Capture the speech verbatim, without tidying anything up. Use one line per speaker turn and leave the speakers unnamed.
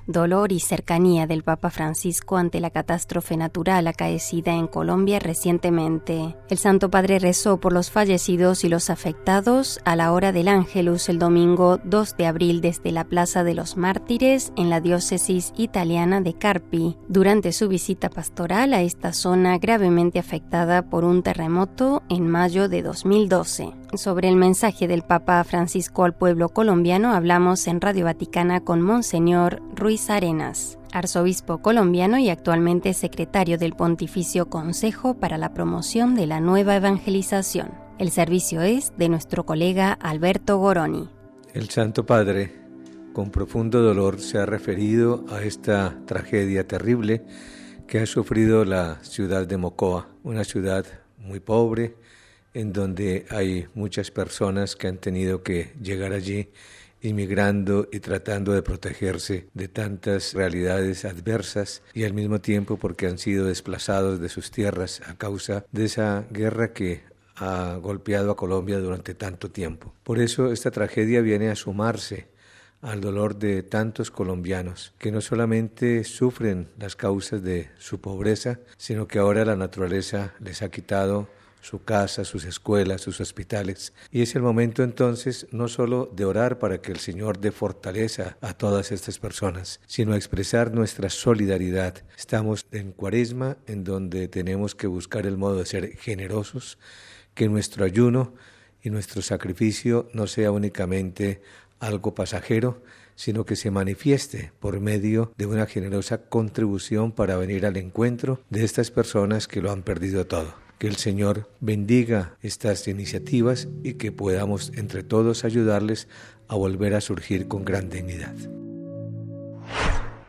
Dolor y cercanía del Papa Francisco ante la catástrofe natural acaecida en Colombia recientemente. El Santo Padre rezó por los fallecidos y los afectados a la hora del Ángelus el domingo dos de abril desde la Plaza de los Mártires en la diócesis italiana de Carpi, durante su visita pastoral a esta zona gravemente afectada por un terremoto en mayo de dos mil doce. Sobre el mensaje del Papa Francisco al pueblo colombiano hablamos en Radio Vaticana con Monseñor Ruiz Arenas, arzobispo colombiano y actualmente secretario del Pontificio Consejo para la Promoción de la Nueva Evangelización. El servicio es de nuestro colega Alberto Goroni.
El Santo Padre, con profundo dolor, se ha referido a esta tragedia terrible que ha sufrido la ciudad de Mocoa, una ciudad muy pobre, en donde hay muchas personas que han tenido que llegar allí inmigrando y tratando de protegerse de tantas realidades adversas y al mismo tiempo porque han sido desplazados de sus tierras a causa de esa guerra que ha golpeado a Colombia durante tanto tiempo. Por eso esta tragedia viene a sumarse al dolor de tantos colombianos que no solamente sufren las causas de su pobreza, sino que ahora la naturaleza les ha quitado su casa, sus escuelas, sus hospitales. Y es el momento entonces no solo de orar para que el Señor dé fortaleza a todas estas personas, sino expresar nuestra solidaridad. Estamos en Cuaresma, en donde tenemos que buscar el modo de ser generosos, que nuestro ayuno y nuestro sacrificio no sea únicamente algo pasajero, sino que se manifieste por medio de una generosa contribución para venir al encuentro de estas personas que lo han perdido todo. Que el Señor bendiga estas iniciativas y que podamos entre todos ayudarles a volver a surgir con gran dignidad.